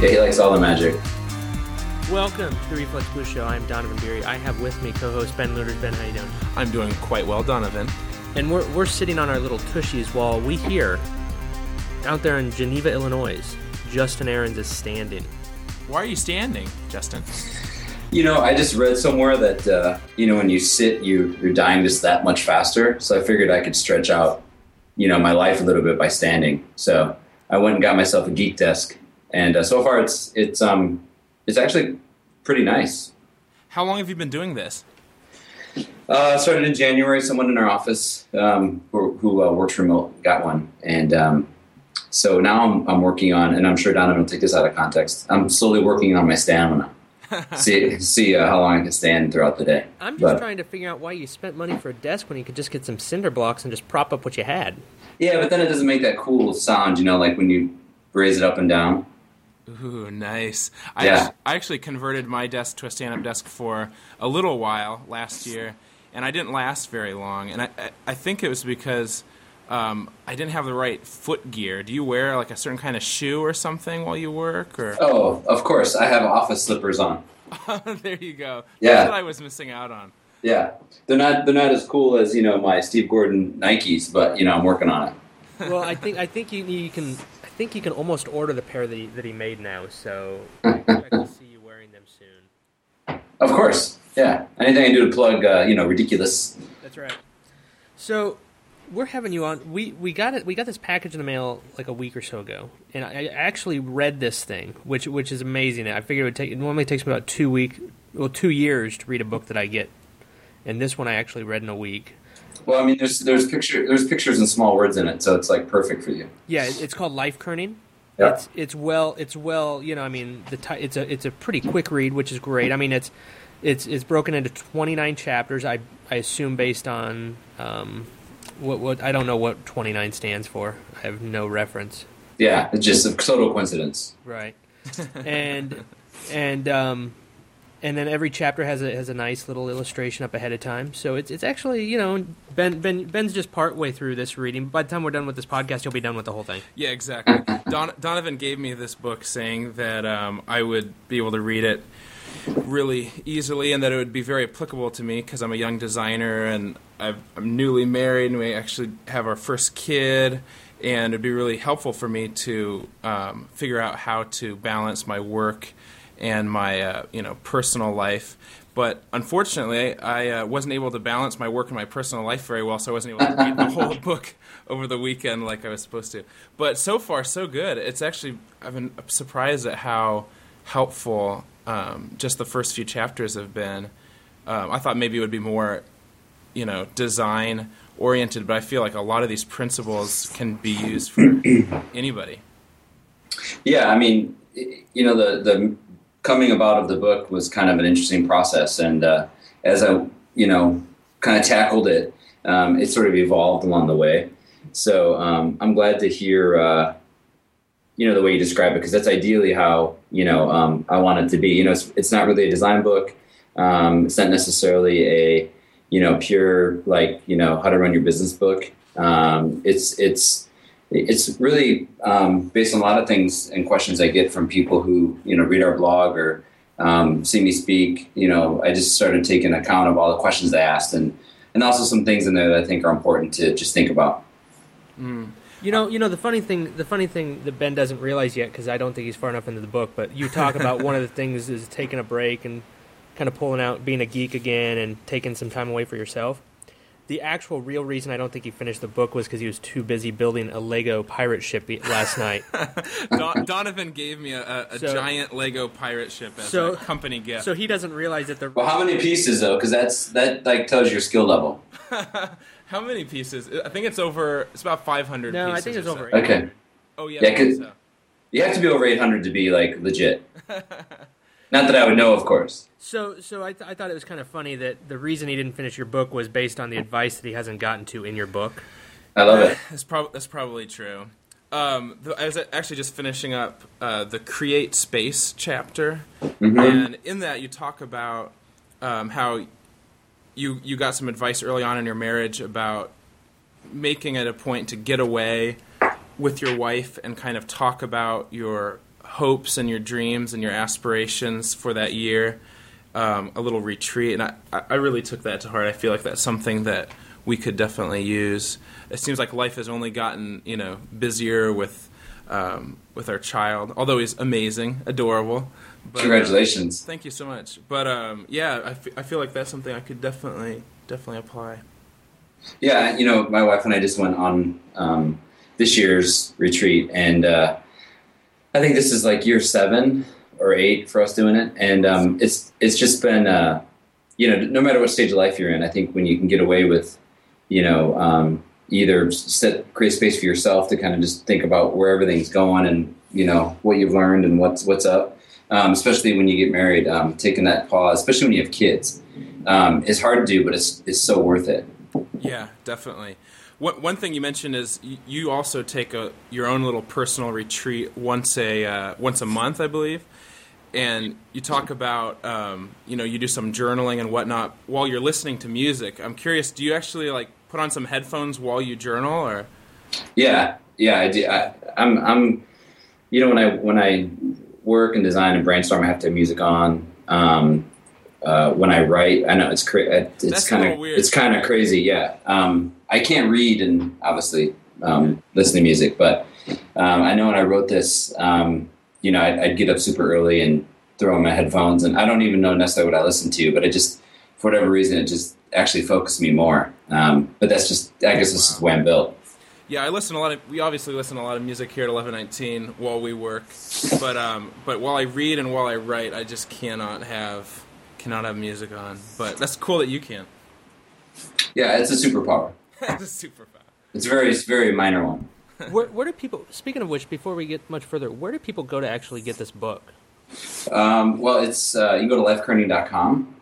Yeah, he likes all the magic. Welcome to the Reflex Blues Show. I'm Donovan Beery. I have with me co-host Ben Luders. Ben, how you doing? I'm doing quite well, Donovan. And we're sitting on our little tushies while we hear out there in Geneva, Illinois, Justin Ahrens is standing. Why are you standing, Justin? I just read somewhere that, when you sit, you're dying just that much faster. So I figured I could stretch out, my life a little bit by standing. So I went and got myself a geek desk. And so far it's actually pretty nice. How long have you been doing this? Started in January. Someone in our office who works remote got one. And so now I'm working on, and I'm sure Donovan will take this out of context, I'm slowly working on my stamina. see how long I can stand throughout the day. I'm just trying to figure out why you spent money for a desk when you could just get some cinder blocks and just prop up what you had. Yeah, but then it doesn't make that cool sound, like when you raise it up and down. Ooh, nice. I actually converted my desk to a stand-up desk for a little while last year, and I didn't last very long. And I think it was because I didn't have the right foot gear. Do you wear like a certain kind of shoe or something while you work? Or? Oh, of course. I have office slippers on. There you go. Yeah. That's what I was missing out on. Yeah. They're not as cool as, my Steve Gordon Nikes, but, I'm working on it. Well, I think you can almost order the pair that he made now, so I expect to see you wearing them soon. Of course. Yeah. Anything I do to plug, ridiculous. That's right. So we're having you on. We got this package in the mail like a week or so ago, and I actually read this thing, which is amazing. I figured it normally takes me about 2 years to read a book that I get, and this one I actually read in a week. Well, I mean, there's pictures and small words in it, so it's like perfect for you. Yeah, it's called Life Kerning. Yeah. It's well. I mean, it's a pretty quick read, which is great. I mean, it's broken into 29 chapters. I assume based on what I don't know what 29 stands for. I have no reference. Yeah, it's just a total coincidence. Right. And then every chapter has a nice little illustration up ahead of time. So it's actually, Ben's just part way through this reading. By the time we're done with this podcast, he'll be done with the whole thing. Yeah, exactly. Donovan gave me this book saying that I would be able to read it really easily and that it would be very applicable to me because I'm a young designer and I'm newly married and we actually have our first kid. And it would be really helpful for me to figure out how to balance my work and my personal life. But unfortunately, I wasn't able to balance my work and my personal life very well, so I wasn't able to read the whole book over the weekend like I was supposed to. But so far, so good. I've been surprised at how helpful just the first few chapters have been. I thought maybe it would be more, design oriented, but I feel like a lot of these principles can be used for anybody. Yeah, I mean, the coming about of the book was kind of an interesting process, and as I, kind of tackled it, it sort of evolved along the way. So I'm glad to hear, the way you describe it, because that's ideally how, I want it to be. It's not really a design book. It's not necessarily a, pure, how to run your business book. It's really based on a lot of things and questions I get from people who, read our blog or see me speak. I just started taking account of all the questions they asked and also some things in there that I think are important to just think about. Mm. The funny thing that Ben doesn't realize yet, because I don't think he's far enough into the book, but you talk about one of the things is taking a break and kind of pulling out, being a geek again and taking some time away for yourself. The actual real reason I don't think he finished the book was because he was too busy building a Lego pirate ship last night. Donovan gave me a giant Lego pirate ship as a company gift. So he doesn't realize that Well, how many pieces, though? Because that tells your skill level. How many pieces? I think it's about 500 pieces. No, I think it's over 800. Okay. Oh, yeah. Because you have to be over 800 to be, legit. Not that I would know, of course. So I thought it was kind of funny that the reason he didn't finish your book was based on the advice that he hasn't gotten to in your book. I love it. That's probably true. I was actually just finishing up the Create Space chapter, and in that you talk about how you got some advice early on in your marriage about making it a point to get away with your wife and kind of talk about your hopes and your dreams and your aspirations for that year, a little retreat. And I really took that to heart. I feel like that's something that we could definitely use. It seems like life has only gotten, busier with our child, although he's amazing, adorable. But, Congratulations. Thank you so much. But I feel like that's something I could definitely apply. Yeah, my wife and I just went on this year's retreat, and I think this is like year 7 or 8 for us doing it, and it's just been no matter what stage of life you're in, I think when you can get away with either create space for yourself to kind of just think about where everything's going and what you've learned and what's up, especially when you get married, taking that pause, especially when you have kids, it's hard to do, but it's so worth it. Yeah, definitely. One thing you mentioned is you also take your own little personal retreat once a month, I believe, and you talk about you do some journaling and whatnot while you're listening to music. I'm curious, do you actually like put on some headphones while you journal, or? Yeah, I do. I'm when I work and design and brainstorm, I have to have music on. When I write, I know it's kind of crazy. Yeah. I can't read and obviously listen to music, but I know when I wrote this, I'd get up super early and throw on my headphones, and I don't even know necessarily what I listen to, but it just, for whatever reason, it just actually focused me more. But that's just, I guess this is the way I'm built. Yeah, we obviously listen to a lot of music here at 1119 while we work, but while I read and while I write, I just cannot have music on. But that's cool that you can. Yeah, it's a superpower. It's a superpower. It's a very minor one. Where do people, speaking of which, before we get much further, where do people go to actually get this book? Well, it's you can go to lifekearney.com.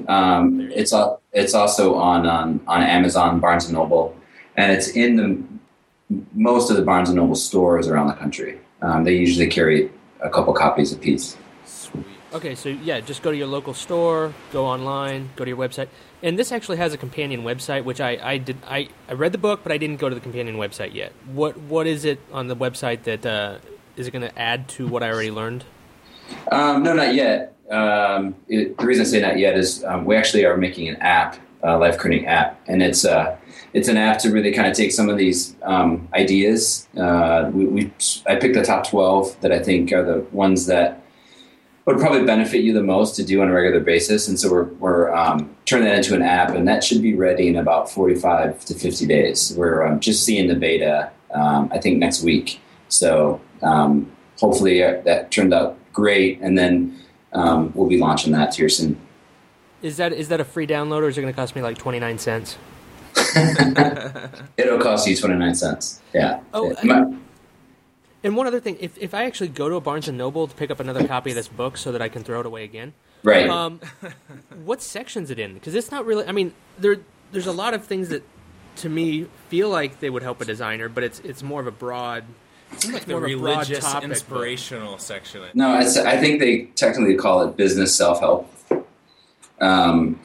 It's also on Amazon, Barnes & Noble, and it's in most of the Barnes & Noble stores around the country. They usually carry a couple copies apiece. Sweet. Okay, so yeah, just go to your local store, go online, go to your website. And this actually has a companion website, which I read the book, but I didn't go to the companion website yet. What is it on the website that is it going to add to what I already learned? No, not yet. The reason I say not yet is we actually are making an app, Life Kearney app, and it's an app to really kind of take some of these ideas. I picked the top 12 that I think are the ones that would probably benefit you the most to do on a regular basis, and so we're turning that into an app, and that should be ready in about 45 to 50 days. We're just seeing the beta, I think next week. So hopefully that turned out great, and then we'll be launching that here soon. Is that a free download, or is it going to cost me like 29 cents? It'll cost you 29 cents. Yeah. Oh, and one other thing, if I actually go to a Barnes & Noble to pick up another copy of this book so that I can throw it away again, right? What section's it in? Because it's not really. I mean, there's a lot of things that, to me, feel like they would help a designer, but it's more of a broad. It's like the religious, inspirational section. No, I think they technically call it business self-help. When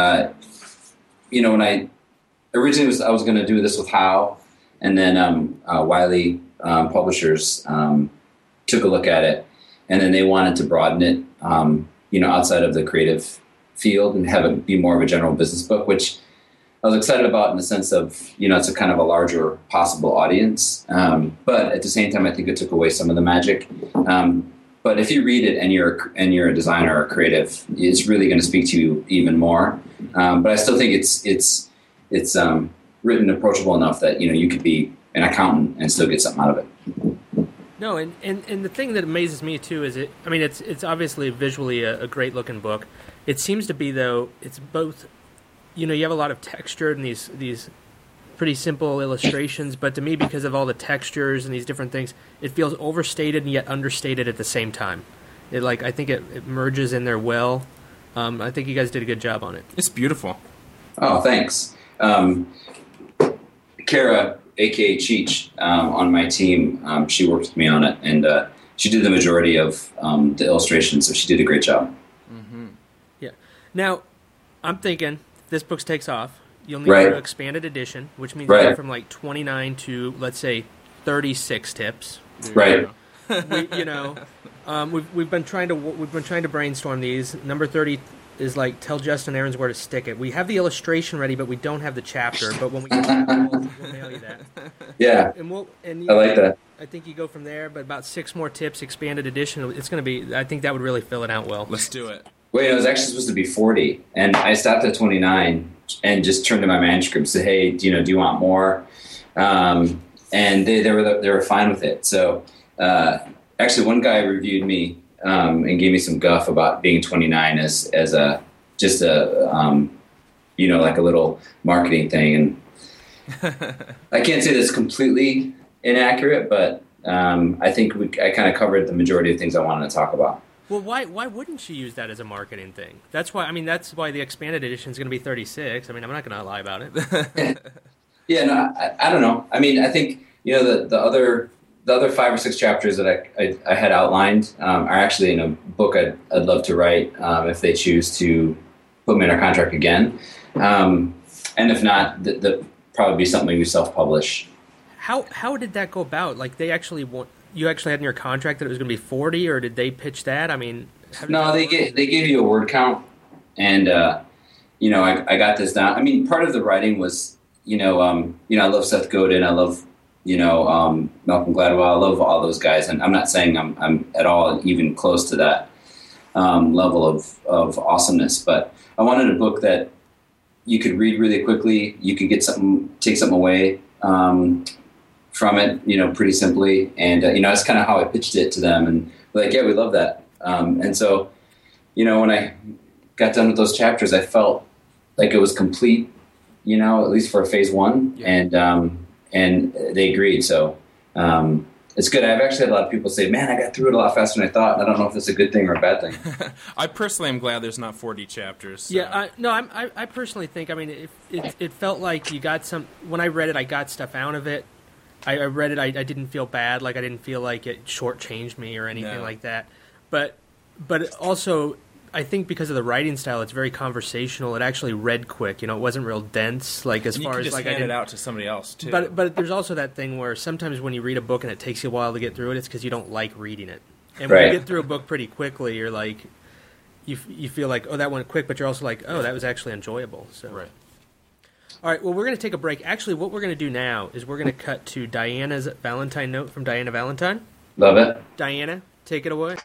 I originally I was going to do this with How, and then Wiley Publishers took a look at it, and then they wanted to broaden it, outside of the creative field and have it be more of a general business book, which I was excited about in the sense of, it's a kind of a larger possible audience. But at the same time, I think it took away some of the magic. But if you read it and you're a designer or creative, it's really going to speak to you even more. But I still think it's written approachable enough that, you could be an accountant and still get something out of it. No, and the thing that amazes me too is it's obviously visually a great looking book. It seems to be, though, it's both, you have a lot of texture and these pretty simple illustrations, but to me, because of all the textures and these different things, it feels overstated and yet understated at the same time. I think it merges in there well. I think you guys did a good job on it. It's beautiful. Oh, thanks. Kara, a.k.a. Cheech, on my team, she worked with me on it, and she did the majority of the illustrations, so she did a great job. Mm-hmm. Yeah. Now, I'm thinking, if this book takes off, you'll need an expanded edition, which means you go from like 29 to, let's say, 36 tips. Right. We've been trying to brainstorm these. Number 30 is like tell Justin Aarons where to stick it. We have the illustration ready, but we don't have the chapter. But when we get that, we'll mail you that. Yeah, And I like that. I think you go from there. But about 6 more tips, expanded edition. It's going to be. I think that would really fill it out well. Let's do it. Wait, it was actually supposed to be 40, and I stopped at 29 and just turned to my manuscript and said, "Hey, do you want more?" And they were fine with it. So actually, one guy reviewed me and gave me some guff about being 29 as a just a like a little marketing thing, and I can't say that's completely inaccurate, but I think I kind of covered the majority of things I wanted to talk about. Well, why wouldn't you use that as a marketing thing? That's why the expanded edition is going to be 36. I mean, I'm not going to lie about it. Yeah, no, I don't know. I mean, I think the other 5 or 6 chapters that I had outlined are actually in a book I'd love to write if they choose to put me in our contract again, and if not, that probably be something we self-publish. How did that go about? Like you actually had in your contract that it was going to be 40, or did they pitch that? I mean, no, they gave you a word count, and I got this down. I mean, part of the writing was I love Seth Godin, I love Malcolm Gladwell, I love all those guys, and I'm not saying I'm at all even close to that level of awesomeness, but I wanted a book that you could read really quickly, you could take something away from it, pretty simply. And, that's kind of how I pitched it to them. And like, yeah, we love that. And so, when I got done with those chapters, I felt like it was complete, at least for phase 1. Yeah. And they agreed. So it's good. I've actually had a lot of people say, man, I got through it a lot faster than I thought. And I don't know if it's a good thing or a bad thing. I personally am glad there's not 40 chapters. So. Yeah, I personally think, I mean, it felt like you got when I read it, I got stuff out of it. I read it, I didn't feel bad, like I didn't feel like it shortchanged me or anything like that. But also, I think because of the writing style, it's very conversational. It actually read quick. It wasn't real dense. Like as far as just like hand it out to somebody else too. But there's also that thing where sometimes when you read a book and it takes you a while to get through it, it's because you don't like reading it. And when you get through a book pretty quickly, you're like, you feel like, oh, that went quick, but you're also like, oh, that was actually enjoyable. So. Right. All right, well, we're going to take a break. Actually, what we're going to do now is we're going to cut to Diana's Valentine note from Diana Valentine. Love it. Diana, take it away.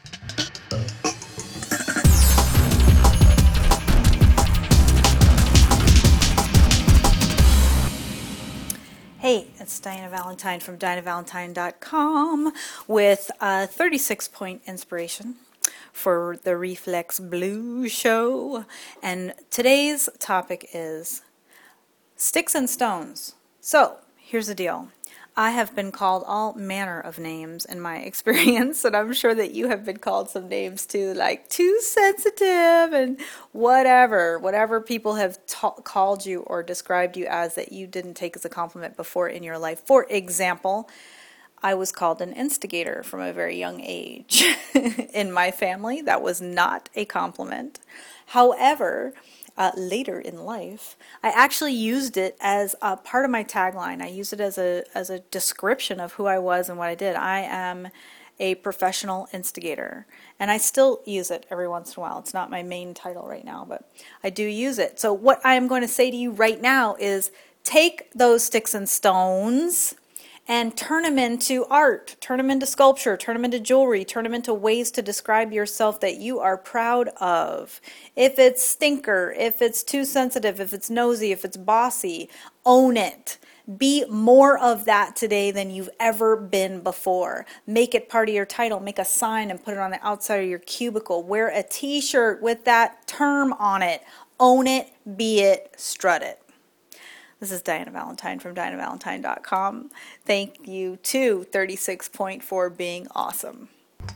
Hey, it's Diana Valentine from DianaValentine.com with a 36-point inspiration for the Reflex Blues show. And today's topic is sticks and stones. So, here's the deal. I have been called all manner of names in my experience, and I'm sure that you have been called some names too, like too sensitive and whatever people have called you or described you as that you didn't take as a compliment before in your life. For example, I was called an instigator from a very young age. In my family, that was not a compliment. However, later in life, I actually used it as a part of my tagline. I used it as a description of who I was and what I did. I am a professional instigator, and I still use it every once in a while. It's not my main title right now, but I do use it. So what I am going to say to you right now is take those sticks and stones and turn them into art, turn them into sculpture, turn them into jewelry, turn them into ways to describe yourself that you are proud of. If it's stinker, if it's too sensitive, if it's nosy, if it's bossy, own it. Be more of that today than you've ever been before. Make it part of your title. Make a sign and put it on the outside of your cubicle. Wear a t-shirt with that term on it. Own it, be it, strut it. This is Diana Valentine from DianaValentine.com. Thank you to 36 Point for being awesome.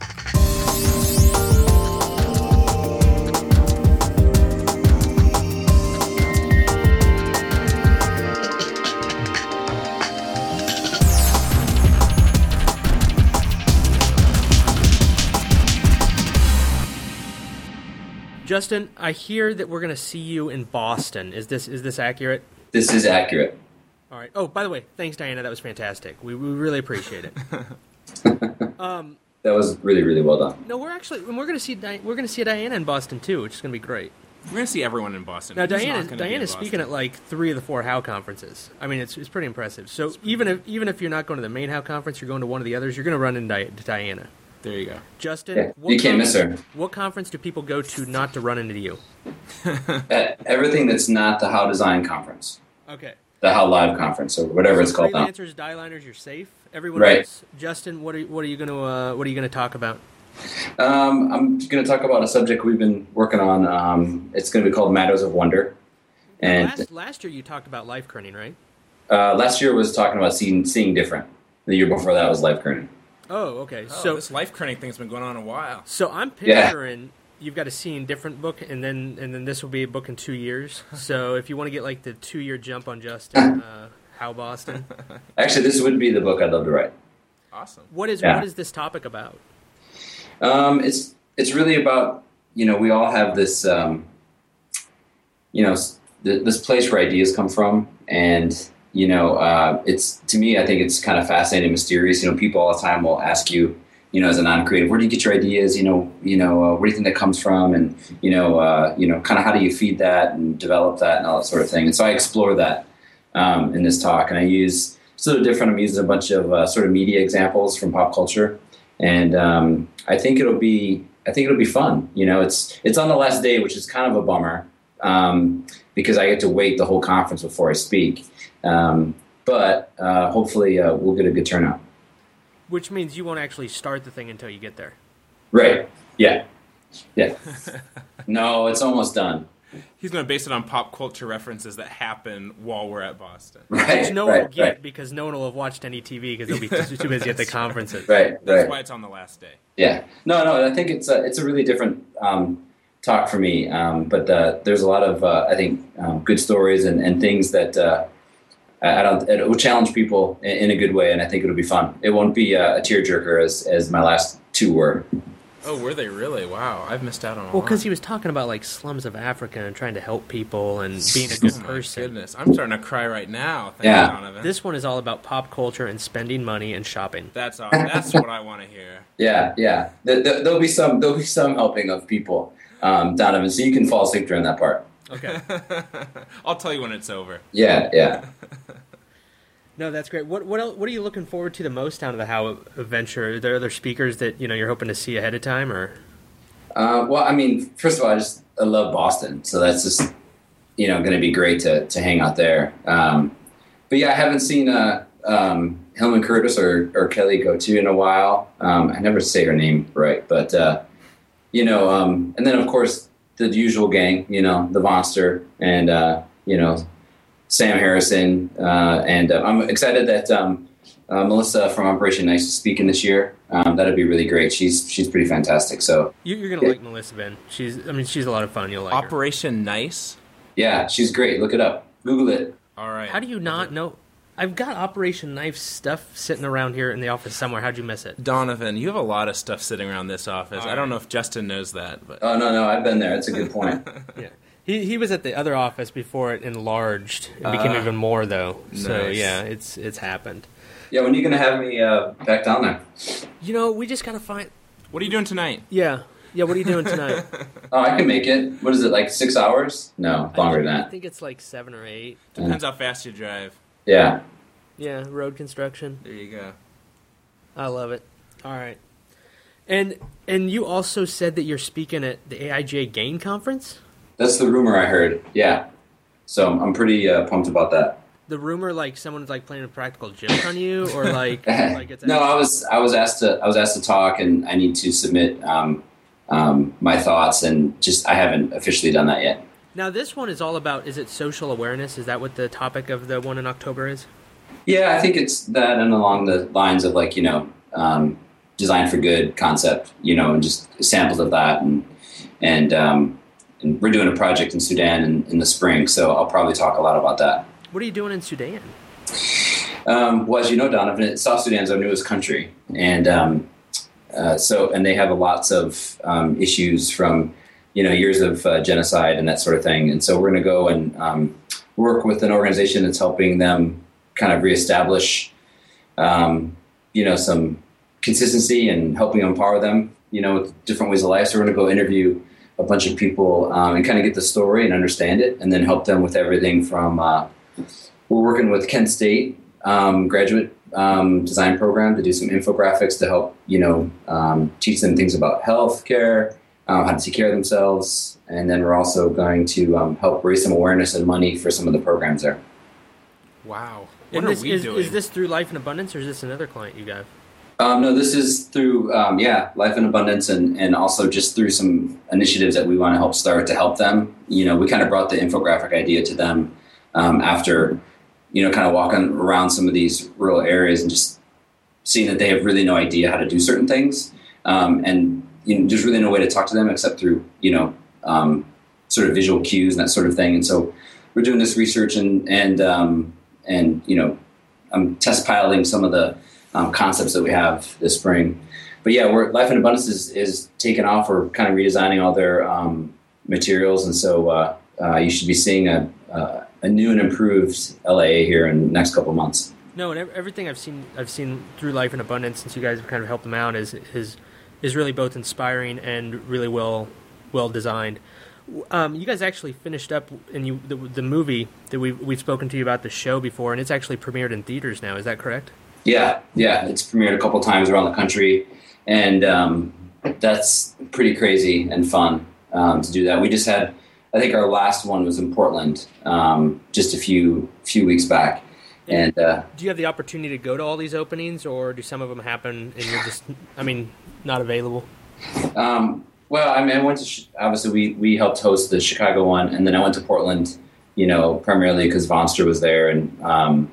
Justin, I hear that we're going to see you in Boston. Is this accurate? This is accurate. All right. Oh, by the way, thanks, Diana. That was fantastic. We really appreciate it. That was really, really well done. No, we're going to see Diana in Boston too, which is going to be great. We're going to see everyone in Boston. Now, Who's not gonna be in Diana's Boston? speaking at like 3 of the 4 HOW conferences. I mean, it's pretty impressive. So even if you're not going to the main HOW conference, you're going to one of the others, you're going to run into Diana. There you go. Justin, Yeah, you can't miss her. What conference do people go to not to run into you? Everything that's not the How Design conference, Okay. the How Live conference, or whatever it's called now. Freelancers, die-liners, you're safe. Everyone Right. else, Justin, what are you gonna talk about? I'm going to talk about a subject we've been working on. It's going to be called Matters of Wonder. And Last year you talked about life kerning, right? last year was talking about seeing different. The year before that was life kerning. Oh, okay. Oh, So this life kerning thing's been going on a while. So I'm Yeah. picturing you've got a Seeing Different book, and then this will be a book in 2 years. So if you want to get like the 2-year jump on Justin, How Boston. Actually, this would be the book I'd love to write. Awesome. What is Yeah. this topic about? It's really about, we all have this, this place where ideas come from. And, it's, to me, I think it's kind of fascinating and mysterious. People all the time will ask you, as a non-creative, where do you get your ideas? Where do you think that comes from? And, kind of how do you feed that and develop that and all that sort of thing. And so I explore that in this talk. And I use sort of different, I'm using a bunch of sort of media examples from pop culture. And I think it'll be fun. It's on the last day, which is kind of a bummer because I get to wait the whole conference before I speak. But hopefully we'll get a good turnout. Which means you won't actually start the thing until you get there. Right. Yeah. Yeah. No, it's almost done. He's going to base it on pop culture references that happen while we're at Boston. Right. Which no one will get right. because no one will have watched any TV because they'll be too busy at the conferences. Right. That's Right. why it's on the last day. Yeah. No. I think it's a really different talk for me. But there's a lot of I think good stories and things that it will challenge people in a good way, and I think it'll be fun. It won't be a tearjerker as my last 2 were. Oh, were they really? Wow, I've missed out on a Well, lot. because he was talking about like slums of Africa and trying to help people and being a good Oh my person. goodness, I'm starting to cry right now. Thank Yeah. you, Donovan. This one is all about pop culture and spending money and shopping. That's awesome. That's what I want to hear. Yeah. There'll be some helping of people, Donovan. So you can fall asleep during that part. Okay. I'll tell you when it's over. Yeah. No, that's great. What are you looking forward to the most out of the How adventure? Are there other speakers that you're hoping to see ahead of time, or? Well, I mean, first of all, I love Boston, so that's just going to be great to hang out there. But yeah, I haven't seen Hillman Curtis or Kelly Gotu in a while. I never say her name right, but and then of course the usual gang, the Monster and Sam Harrison, and I'm excited that Melissa from Operation Nice is speaking this year. That'd be really great. She's pretty fantastic. So You're gonna like Melissa, Ben. She's a lot of fun. You'll like her. Operation Nice. yeah, she's great. Look it up. Google it. All right. How do you not know? I've got Operation Knife stuff sitting around here in the office somewhere. How'd you miss it? Donovan, you have a lot of stuff sitting around this office. All I don't right. know if Justin knows that, but Oh no, I've been there. It's a good point. Yeah. He was at the other office before it enlarged. It became even more though. So Nice. yeah, it's happened. Yeah, when are you gonna have me back down there? We just gotta find. what are you doing tonight? Yeah. What are you doing tonight? Oh, I can make it. What is it, like 6 hours? No, longer than I that. think it's like 7 or 8. Depends how fast you drive. Yeah. Yeah, road construction. There you go. I love it. All right. And you also said that you're speaking at the AIGA Gain Conference? That's the rumor I heard. Yeah. So I'm pretty pumped about that. The rumor, like someone's like playing a practical joke on you, or like it's No, I was asked to talk, and I need to submit my thoughts, and just I haven't officially done that yet. Now this one is all about, is it social awareness? Is that what the topic of the one in October is? Yeah, I think it's that, and along the lines of like design for good concept, and just samples of that, and we're doing a project in Sudan in the spring, so I'll probably talk a lot about that. What are you doing in Sudan? Well, as you know, Donovan, South Sudan's our newest country, and and they have lots of issues from years of genocide and that sort of thing, and so we're going to go and work with an organization that's helping them kind of reestablish some consistency and helping empower them, with different ways of life. So we're going to go interview a bunch of people and kind of get the story and understand it, and then help them with everything from. We're working with Kent State graduate design program to do some infographics to help teach them things about healthcare, how to take care of themselves, and then we're also going to help raise some awareness and money for some of the programs there. Wow. What are we doing? Is this through Life in Abundance, or is this another client you got? No, this is through, Life in Abundance, and also just through some initiatives that we want to help start to help them. We kind of brought the infographic idea to them after, kind of walking around some of these rural areas and just seeing that they have really no idea how to do certain things. And there's really no way to talk to them except through, sort of visual cues and that sort of thing. And so we're doing this research and I'm test piloting some of the concepts that we have this spring. But yeah, Life in Abundance is taking off. We're kind of redesigning all their materials, and so you should be seeing a new and improved LAA here in the next couple of months. No, and everything I've seen through Life in Abundance, since you guys have kind of helped them out, is really both inspiring and really well designed. You guys actually finished up in the movie that we've spoken to you about the show before, and it's actually premiered in theaters now. Is that correct? Yeah, it's premiered a couple times around the country, and that's pretty crazy and fun to do that. We just had, I think our last one was in Portland just a few weeks back. And do you have the opportunity to go to all these openings, or do some of them happen and you're just, not available? Well, I went to, obviously we helped host the Chicago one, and then I went to Portland, primarily because Vonster was there, and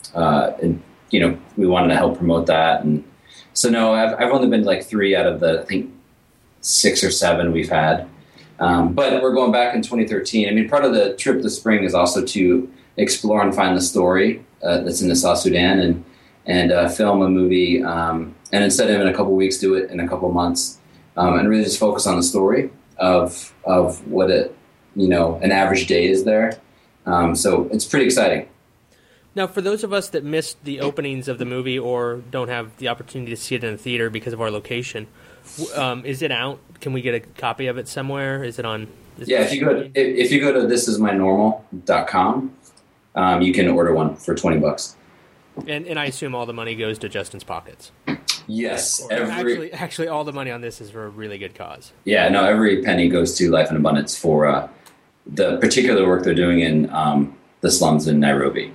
we wanted to help promote that. And so, no, I've only been to like 3 out of the, I think, 6 or 7 we've had. But we're going back in 2013. Part of the trip this spring is also to explore and find the story that's in the South Sudan and film a movie. And instead of in a couple weeks, do it in a couple months. And really just focus on the story of what an average day is there. So it's pretty exciting. Now, for those of us that missed the openings of the movie or don't have the opportunity to see it in a theater because of our location, is it out? Can we get a copy of it somewhere? Is it on? If you go to thisismynormal.com, you can order one for $20. And I assume all the money goes to Justin's pockets. Yes, actually, all the money on this is for a really good cause. Yeah, no, every penny goes to Life in Abundance for the particular work they're doing in the slums in Nairobi.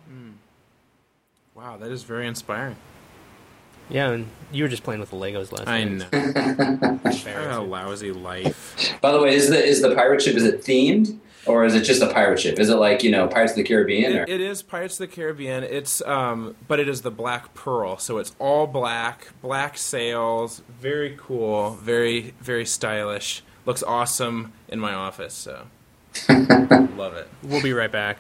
Wow, that is very inspiring. Yeah, and you were just playing with the Legos last night. I know. A lousy life. By the way, is the pirate ship, is it themed? Or is it just a pirate ship? Is it like, Pirates of the Caribbean? It is Pirates of the Caribbean. It's but it is the Black Pearl, so it's all black sails, very cool, very, very stylish. Looks awesome in my office, so love it. We'll be right back.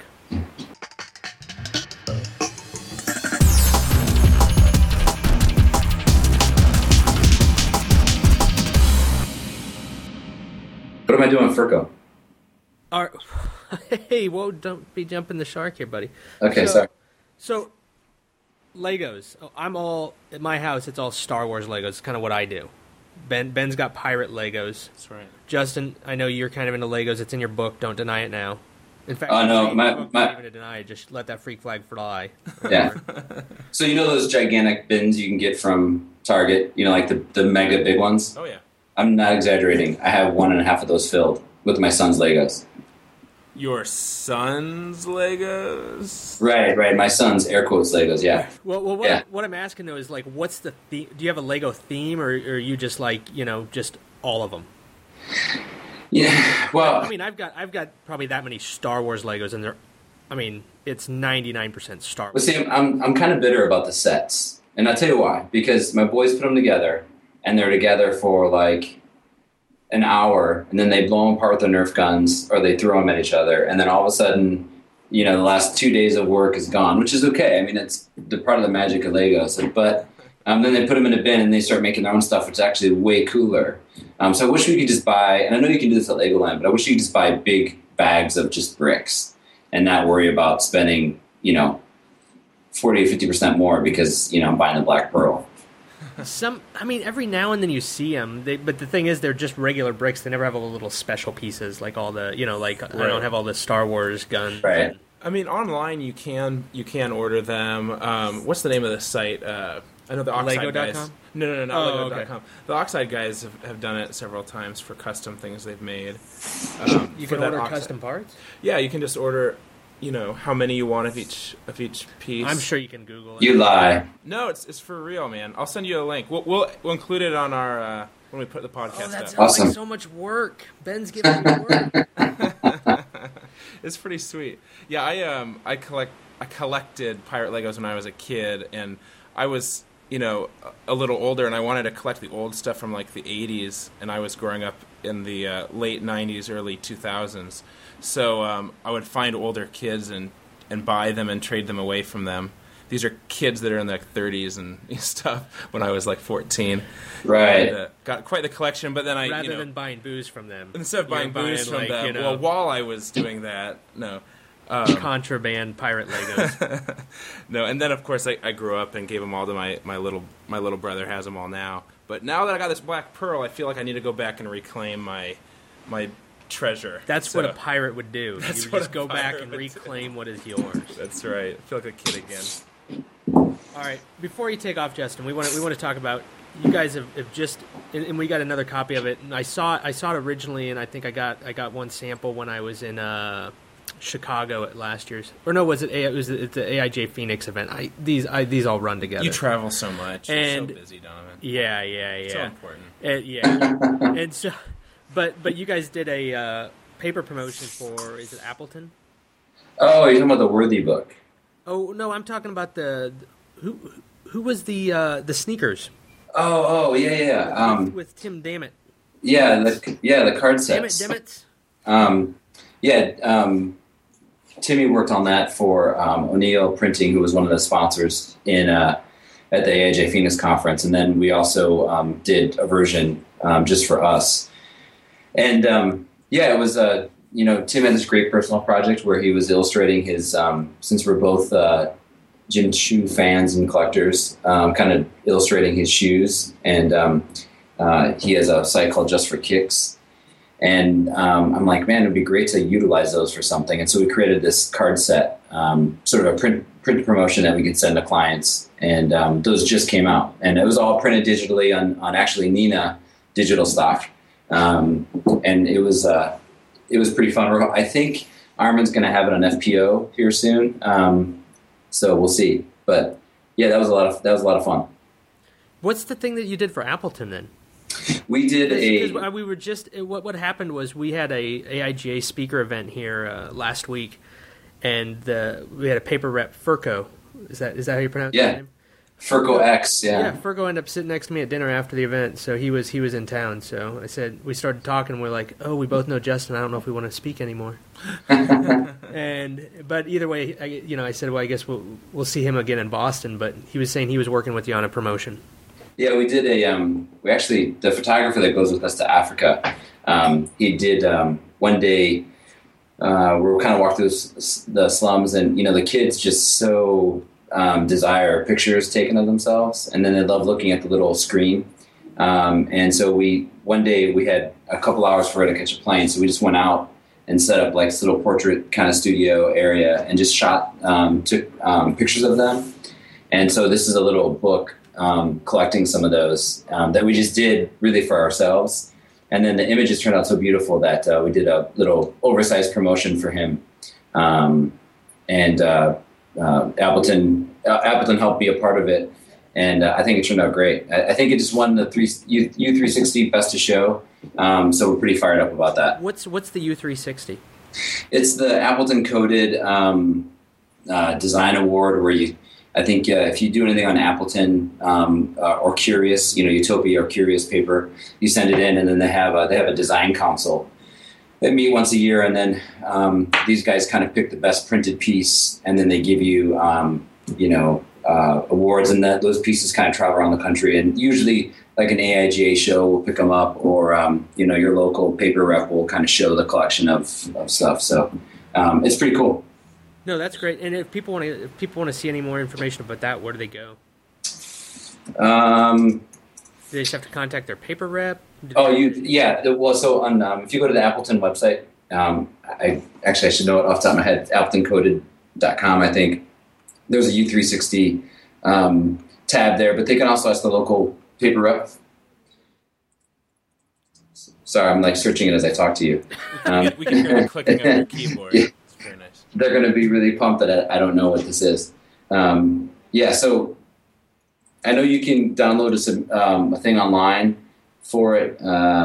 What am I doing, Furco? Hey, whoa, don't be jumping the shark here, buddy. Okay, sorry. So, Legos. At my house, it's all Star Wars Legos. It's kind of what I do. Ben's got pirate Legos. That's right. Justin, I know you're kind of into Legos. It's in your book. Don't deny it now. In fact, no, not even to deny it. Just let that freak flag fly. Yeah. So those gigantic bins you can get from Target, like the mega big ones? Oh, yeah. I'm not exaggerating. I have 1.5 of those filled with my son's Legos. Your son's Legos? Right. My son's air quotes Legos, yeah. Well, what I'm asking, though, is, what's the theme? Do you have a Lego theme, or are you just, just all of them? Yeah, well... I've got probably that many Star Wars Legos, and it's 99% Star Wars. Well, see, I'm kind of bitter about the sets, and I'll tell you why. Because my boys put them together, and they're together for, an hour, and then they blow them apart with the Nerf guns, or they throw them at each other, and then all of a sudden, the last 2 days of work is gone, which is okay. It's the part of the magic of Legos. But then they put them in a bin, and they start making their own stuff, which is actually way cooler. So I wish we could just buy, and I know you can do this at Legoland, but I wish you could just buy big bags of just bricks and not worry about spending, 40 or 50% more because, I'm buying the Black Pearl. I mean, every now and then you see them, but the thing is, they're just regular bricks. They never have all the little special pieces, like all the, like I don't have all the Star Wars guns. Right. I mean, online you can order them. What's the name of the site? I know the Oxide guys. Lego.com? No, not Lego.com. Okay. The Oxide guys have done it several times for custom things they've made. You can order custom parts? Yeah, you can just order, how many you want of each piece. I'm sure you can Google it. You lie. No, it's for real, man. I'll send you a link. We'll include it on our when we put the podcast that up. sounds Awesome. like so much work. Ben's giving me work. It's pretty sweet. Yeah, I collected Pirate Legos when I was a kid, and I was a little older, and I wanted to collect the old stuff from like the 80s, and I was growing up in the late 90s, early 2000s. So I would find older kids and buy them and trade them away from them. These are kids that are in their 30s and stuff when I was like 14. Right. And, got quite the collection, but then Rather than buying booze from them. instead of buying booze from them, well, while I was doing that, no. Contraband pirate Legos. No, and then of course I grew up and gave them all to my little brother. Has them all now. But now that I got this Black Pearl, I feel like I need to go back and reclaim my treasure. That's what a pirate would do. You would what just a go back pirate and would reclaim what is yours. That's right. I feel like a kid again. All right. Before you take off, Justin, we want to talk about. You guys have just, and we got another copy of it. And I saw it originally, and I think I got one sample when I was in Chicago at last year's, or no, it's the AIJ Phoenix event. These all run together. You travel so much. And you're so busy, Donovan. Yeah. So important. Yeah. And so, but you guys did a paper promotion for, is it Appleton? Oh, you're talking about the Worthy book. Oh no, I'm talking about who was the sneakers. Oh, yeah. With Tim Dammit. Yeah, the card sets. Dammit. Timmy worked on that for O'Neill Printing, who was one of the sponsors at the AIJ Phoenix conference, and then we also did a version just for us. And it was Tim had this great personal project where he was illustrating his since we're both gym shoe fans and collectors, kind of illustrating his shoes, and he has a site called Just for Kicks. And I'm like, man, it'd be great to utilize those for something. And so we created this card set, sort of a print promotion that we could send to clients. And those just came out. And it was all printed digitally on actually Nina digital stock. And it was pretty fun. I think Armin's going to have it on FPO here soon. So we'll see. But yeah, that was a lot of fun. What's the thing that you did for Appleton then? We did we were just what happened was we had a AIGA speaker event here last week, and we had a paper rep, Furco. Is that how you pronounce his name? Furco X. Yeah, Furco ended up sitting next to me at dinner after the event, so he was in town. So I said, we started talking. We're like, oh, we both know Justin. I don't know if we want to speak anymore. But either way, I said, well, I guess we'll see him again in Boston. But he was saying he was working with you on a promotion. Yeah, we did the photographer that goes with us to Africa, he did one day, we were kind of walking through the slums, and, the kids just so desire pictures taken of themselves, and then they love looking at the little screen. And so one day we had a couple hours for her to catch a plane, so we just went out and set up like this little portrait kind of studio area and just took pictures of them. And so this is a little book collecting some of those that we just did really for ourselves. And then the images turned out so beautiful that we did a little oversized promotion for him. Appleton helped be a part of it. And I think it turned out great. I think it just won the U360 Best of Show. So we're pretty fired up about that. What's the U360? It's the Appleton Coded Design Award, where I think if you do anything on Appleton or Curious, Utopia or Curious paper, you send it in, and then they have a design council. They meet once a year, and then these guys kind of pick the best printed piece, and then they give you awards, and those pieces kind of travel around the country. And usually, like an AIGA show will pick them up, or your local paper rep will kind of show the collection of stuff. So it's pretty cool. No, that's great. And if people want to see any more information about that, where do they go? Do they just have to contact their paper rep? Well, so on if you go to the Appleton website, I should know it off the top of my head. AppletonCoded.com. I think there's a U360 tab there, but they can also ask the local paper rep. Sorry, I'm like searching it as I talk to you. We can hear the clicking of your keyboard. Yeah. It's very nice. They're going to be really pumped that I don't know what this is. So I know you can download a thing online for it.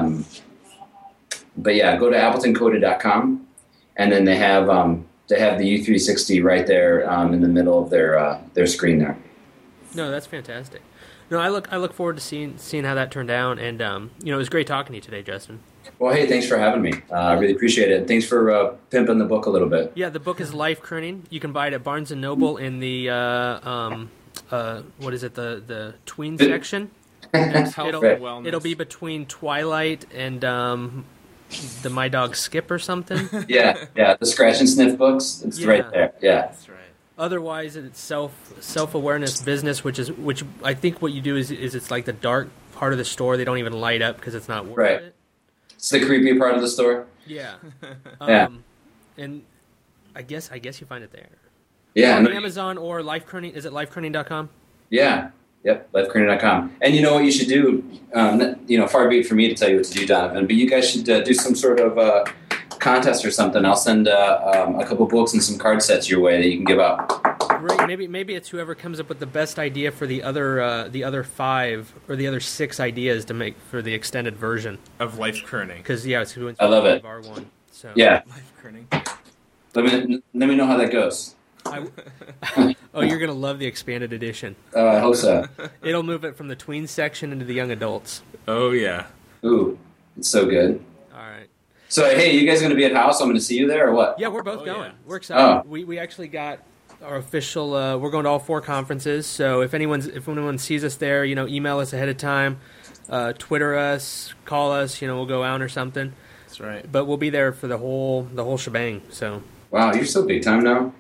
But yeah, go to AppletonCoded.com, and then they have the U360 right there in the middle of their screen there. No, that's fantastic. No, I look forward to seeing how that turned out, and it was great talking to you today, Justin. Well, hey, thanks for having me. I really appreciate it. Thanks for pimping the book a little bit. Yeah, the book is Life Kerning. You can buy it at Barnes & Noble in the, what is it, the tween section. Health and wellness. It'll be between Twilight and the My Dog Skip or something. Yeah, the Scratch and Sniff books. It's right there. Yeah. That's right. Otherwise, it's self-awareness business, which I think what you do is it's like the dark part of the store. They don't even light up because it's not worth it. It's the creepy part of the store. Yeah. And I guess you find it there. Yeah. On Amazon or Life Kerning. Is it lifekerning.com? Yeah. Yep. Lifekerning.com. And you know what you should do? Far be it for me to tell you what to do, Donovan, but you guys should do some sort of contest or something. I'll send a couple books and some card sets your way that you can give out. Great. Maybe it's whoever comes up with the best idea for the other 5 or the other 6 ideas to make for the extended version of Life Kerning. Because it's who I love it. R1. So. Yeah. Life Kerning. Let me know how that goes. You're gonna love the expanded edition. I hope so. It'll move it from the tween section into the young adults. Oh yeah. Ooh, it's so good. All right. So hey, you guys gonna be at house? I'm gonna see you there or what? Yeah, we're both going. Yeah. We're excited. Oh. We actually got our official. We're going to all 4 conferences. So if anyone sees us there, email us ahead of time, Twitter us, call us. We'll go out or something. That's right. But we'll be there for the whole shebang. So. Wow, you're so big time now.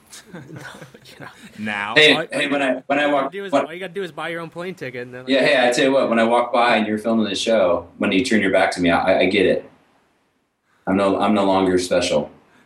Now. Hey, when I walk, all you gotta do is buy your own plane ticket. And then, I tell you what, when I walk by and you're filming the show, when you turn your back to me, I get it. I'm no longer special.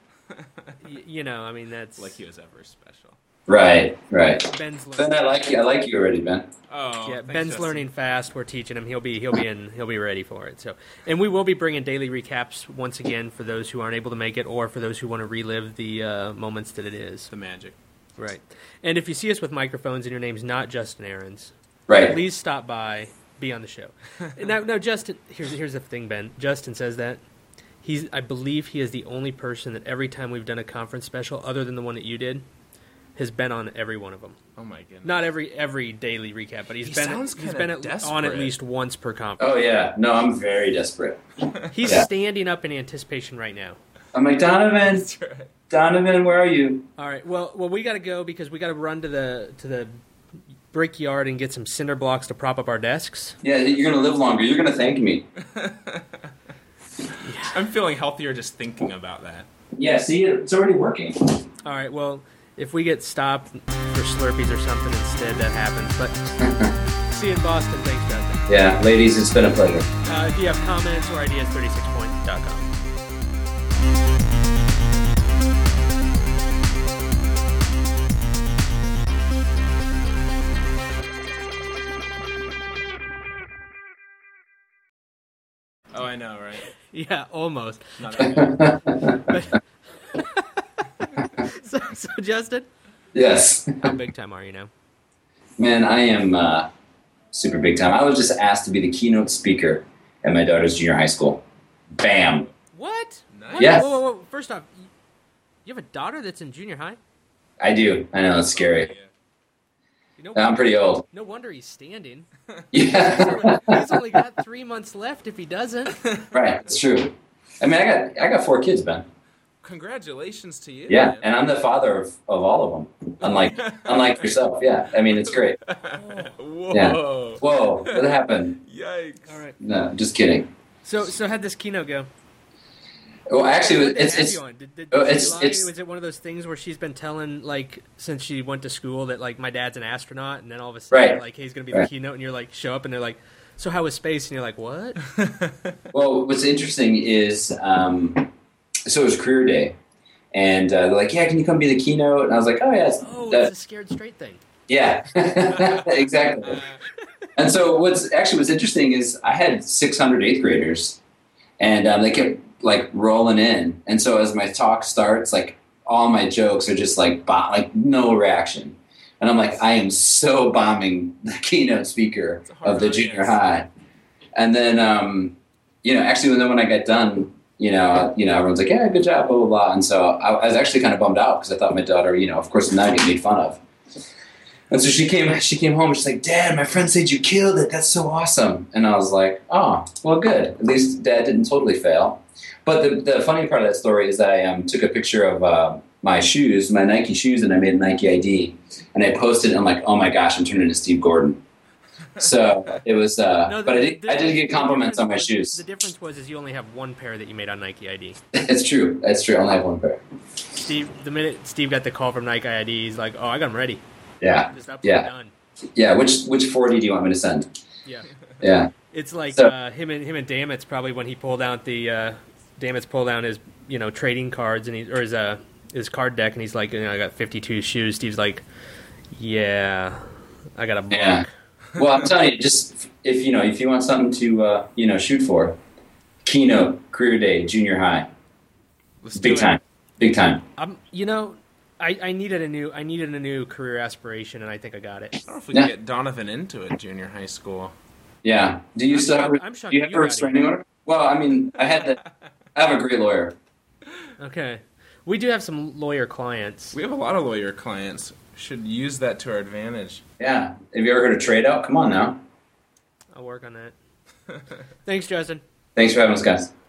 That's like he was ever special. Right. Ben's Ben, I like you already, Ben. Oh, yeah. thanks, Ben's Justin. learning fast. We're teaching him. He'll be ready for it. So, and we will be bringing daily recaps once again for those who aren't able to make it, or for those who want to relive the moments that it is. The magic. Right. And if you see us with microphones and your name's not Justin Aarons, right, please stop by, be on the show. Now, Justin. Here's the thing, Ben. Justin says that. I believe he is the only person that every time we've done a conference special, other than the one that you did, has been on every one of them. Oh my goodness! Not every daily recap, but he's been on at least once per conference. Oh yeah, no, I'm very desperate. He's standing up in anticipation right now. I'm like, Donovan, Right. Donovan, where are you? All right, well, we got to go because we got to run to the brickyard and get some cinder blocks to prop up our desks. Yeah, you're gonna live longer. You're gonna thank me. I'm feeling healthier just thinking about that. Yeah, see, it's already working. All right, well, if we get stopped for Slurpees or something instead, that happens. But see you in Boston. Thanks, Justin. Yeah, ladies, it's been a pleasure. If you have comments or ideas, 36point.com. Oh, I know, right? Yeah, almost. Not okay. So, Justin, Yes. how big time are you now? Man, I am super big time. I was just asked to be the keynote speaker at my daughter's junior high school. Bam. What? Nice. Yes. Whoa. First off, you have a daughter that's in junior high? I do. I know, it's scary. I'm pretty old. No wonder he's standing. Yeah. He's only got 3 months left if he doesn't. Right, it's true. I mean, I got 4 kids, Ben. Congratulations to you. Yeah, and I'm the father of all of them. Unlike yourself. Yeah, I mean, it's great. Whoa. Yeah. Whoa, what happened? Yikes. All right. No, just kidding. So how'd this keynote go? Well, actually, What did they have it's you on? Did oh, she lie? Was it one of those things where she's been telling, like, since she went to school that, like, my dad's an astronaut, and then all of a sudden, Right. like, hey, he's going to be the keynote, and you're like, show up, and they're like, so how was space? And you're like, what? Well, what's interesting is, so it was career day, and they're like, yeah, can you come be the keynote? And I was like, oh yeah, Oh, it's a scared straight thing. yeah, exactly. And so what's interesting is I had 600 eighth graders, and they kept like rolling in, and so as my talk starts, like all my jokes are just like no reaction, and I'm like, I am so bombing the keynote speaker of the junior high, and then actually when I got done, everyone's like, yeah, good job, blah blah blah, and so I was actually kind of bummed out because I thought my daughter, of course, now get made fun of. And so she came home and she's like, Dad, my friend said you killed it. That's so awesome. And I was like, oh, well, good. At least Dad didn't totally fail. But the funny part of that story is that I took a picture of my shoes, my Nike shoes, and I made a Nike ID. And I posted it. I'm like, oh my gosh, I'm turning into Steve Gordon. So it was, but I did get compliments on my shoes. The difference was you only have one pair that you made on Nike ID. It's true. That's true. I only have one pair. The minute Steve got the call from Nike ID, he's like, oh, I got them ready. Yeah. Just done. Yeah. Which 40 do you want me to send? Yeah. Yeah. It's like So, him and Damitz probably when he pulled out Damitz pulled out his trading cards and his card deck and he's like, I got 52 shoes. Steve's like, yeah, I got a book. Yeah. Well, I'm telling you, just if you want something to shoot for, keynote, career day, junior high, big time. I needed a new career aspiration, and I think I got it. I don't know if we can get Donovan into it junior high school. Yeah. Do you still have a restraining order? Well, I mean, I have a great lawyer. Okay. We do have some lawyer clients. We have a lot of lawyer clients. Should use that to our advantage. Yeah. Have you ever heard of trade out? Come on now. I'll work on that. Thanks, Justin. Thanks for having us, guys.